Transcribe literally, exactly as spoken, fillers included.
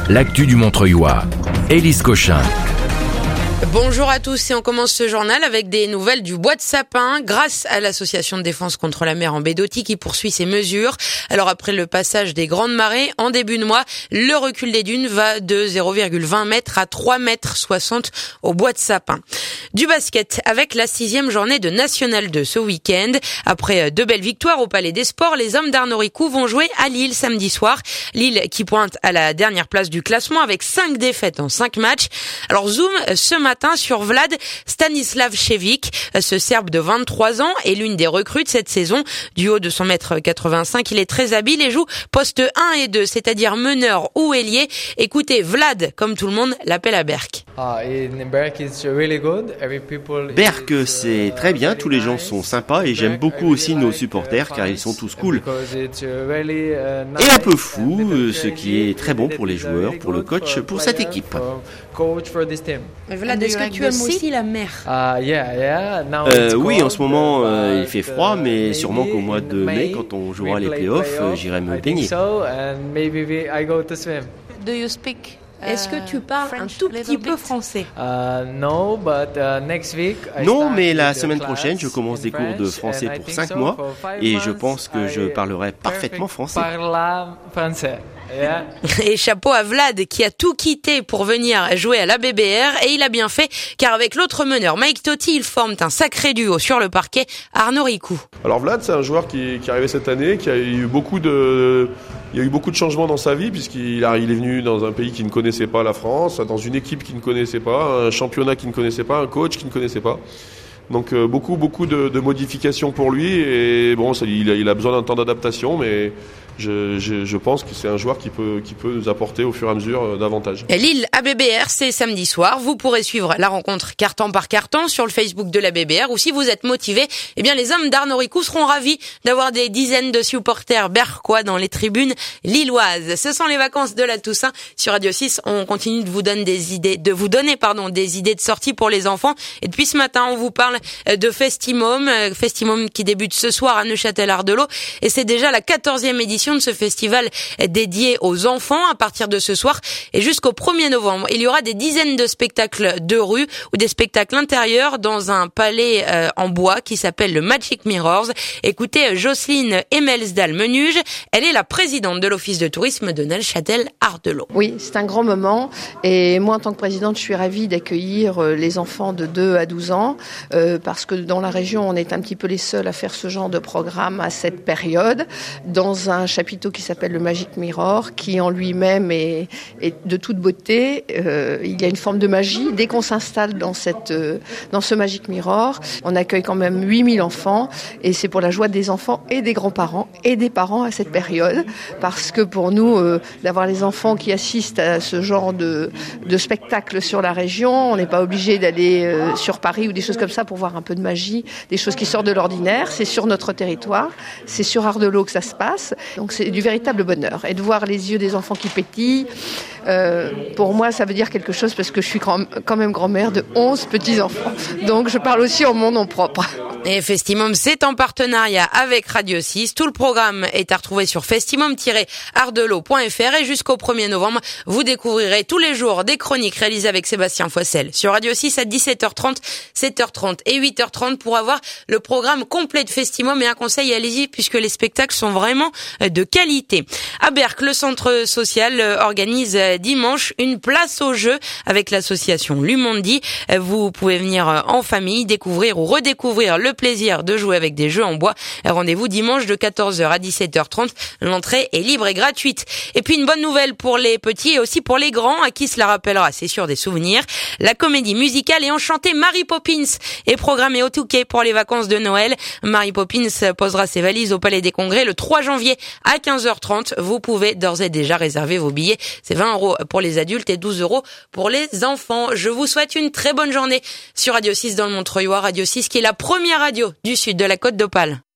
l'actu du Montreuillois. Élise Cochin. Bonjour à tous et on commence ce journal avec des nouvelles du bois de sapin grâce à l'association de défense contre la mer en baie d'Authie qui poursuit ses mesures. Alors après le passage des grandes marées en début de mois, le recul des dunes va de zéro virgule vingt mètres à trois mètres soixante au bois de sapin. Du basket avec la sixième journée de National deux ce week-end. Après deux belles victoires au Palais des Sports, les hommes d'Arnoricourt vont jouer à Lille samedi soir. Lille qui pointe à la dernière place du classement avec cinq défaites en cinq matchs. Alors zoom ce matin sur Vlad Stanislavcevic, ce Serbe de vingt-trois ans est l'une des recrues de cette saison. Du haut de son mètre quatre-vingt-cinq, il est très habile et joue poste un et deux, c'est-à-dire meneur ou ailier. Écoutez, Vlad, comme tout le monde, l'appelle à Berck. Berck, c'est très bien, tous les gens sont sympas et j'aime beaucoup aussi nos supporters car ils sont tous cool. Et un peu fou, ce qui est très bon pour les joueurs, pour le coach, pour cette équipe. Vlad, est-ce que tu aimes aussi la mer? euh, Oui, en ce moment euh, il fait froid, mais sûrement qu'au mois de mai, quand on jouera les playoffs, euh, j'irai me baigner. Do you speak? Est-ce que tu parles un tout petit peu français? Non, mais la semaine prochaine, je commence des cours de français pour cinq mois et je pense que je parlerai parfaitement français. Et chapeau à Vlad qui a tout quitté pour venir jouer à l'A B B R et il a bien fait car avec l'autre meneur Mike Totti, ils forment un sacré duo sur le parquet à Arnoricourt. Alors Vlad, c'est un joueur qui, qui est arrivé cette année, qui a eu beaucoup de, il y a eu beaucoup de changements dans sa vie puisqu'il a, il est venu dans un pays qui ne connaissait pas la France, dans une équipe qui ne connaissait pas, un championnat qui ne connaissait pas, un coach qui ne connaissait pas. Donc euh, beaucoup beaucoup de, de modifications pour lui et bon, ça, il, a, il a besoin d'un temps d'adaptation, mais je, je, je pense que c'est un joueur qui peut qui peut nous apporter au fur et à mesure euh, davantage. Lille A B B R, c'est samedi soir. Vous pourrez suivre la rencontre carton par carton sur le Facebook de l'A B B R ou si vous êtes motivé, eh bien les hommes d'Arnoricourt seront ravis d'avoir des dizaines de supporters berquois dans les tribunes lilloises. Ce sont les vacances de la Toussaint sur Radio six. On continue de vous donner des idées, de vous donner pardon des idées de sortie pour les enfants. Et depuis ce matin, on vous parle de Festimum, Festimum qui débute ce soir à Neuchâtel-Ardelot et c'est déjà la quatorzième édition de ce festival dédié aux enfants à partir de ce soir et jusqu'au premier novembre. Il y aura des dizaines de spectacles de rue ou des spectacles intérieurs dans un palais euh, en bois qui s'appelle le Magic Mirrors. Écoutez Jocelyne Emelsdal-Menuge, elle est la présidente de l'office de tourisme de Neuchâtel-Ardelot. Oui, c'est un grand moment et moi en tant que présidente, je suis ravie d'accueillir les enfants de deux à douze ans euh, parce que dans la région, on est un petit peu les seuls à faire ce genre de programme à cette période, dans un chapiteau qui s'appelle le Magic Mirror, qui en lui-même est, est de toute beauté. Euh, il y a une forme de magie. Dès qu'on s'installe dans, cette, euh, dans ce Magic Mirror, on accueille quand même huit mille enfants, et c'est pour la joie des enfants et des grands-parents et des parents à cette période, parce que pour nous, euh, d'avoir les enfants qui assistent à ce genre de, de spectacle sur la région, on n'est pas obligé d'aller euh, sur Paris ou des choses comme ça pour voir un peu de magie, des choses qui sortent de l'ordinaire. C'est sur notre territoire, c'est sur Ardelot que ça se passe, donc c'est du véritable bonheur. Et de voir les yeux des enfants qui pétillent, euh, pour moi ça veut dire quelque chose parce que je suis grand, quand même grand-mère de onze petits-enfants, donc je parle aussi en mon nom propre. Et Festimum, c'est en partenariat avec Radio six. Tout le programme est à retrouver sur festimum tiret ardelot point f r et jusqu'au premier novembre, vous découvrirez tous les jours des chroniques réalisées avec Sébastien Foissel sur Radio six à dix-sept heures trente, sept heures trente et huit heures trente pour avoir le programme complet de Festimum et un conseil, allez-y puisque les spectacles sont vraiment de qualité. À Berck, le centre social organise dimanche une place au jeu avec l'association Lumondi. Vous pouvez venir en famille découvrir ou redécouvrir le plaisir de jouer avec des jeux en bois. Rendez-vous dimanche de quatorze heures à dix-sept heures trente. L'entrée est libre et gratuite. Et puis une bonne nouvelle pour les petits et aussi pour les grands à qui cela rappellera, c'est sûr, des souvenirs. La comédie musicale et enchantée Mary Poppins est programmée au Touquet pour les vacances de Noël. Mary Poppins posera ses valises au Palais des Congrès le trois janvier à quinze heures trente. Vous pouvez d'ores et déjà réserver vos billets. C'est vingt euros pour les adultes et douze euros pour les enfants. Je vous souhaite une très bonne journée sur Radio six dans le Montreuillois. Radio six qui est la première radio du sud de la Côte d'Opale.